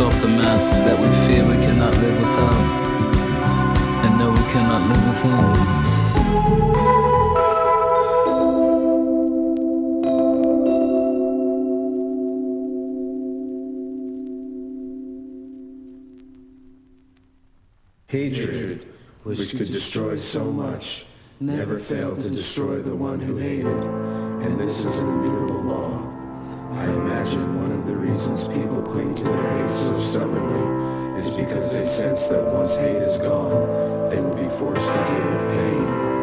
off the mask that we fear we cannot live without, and know we cannot live within. Hatred, which could destroy so much, never failed to destroy the one who hated, and this is an immutable law. I imagine one of the reasons people cling to their hate so stubbornly is because they sense that once hate is gone, they will be forced to deal with pain.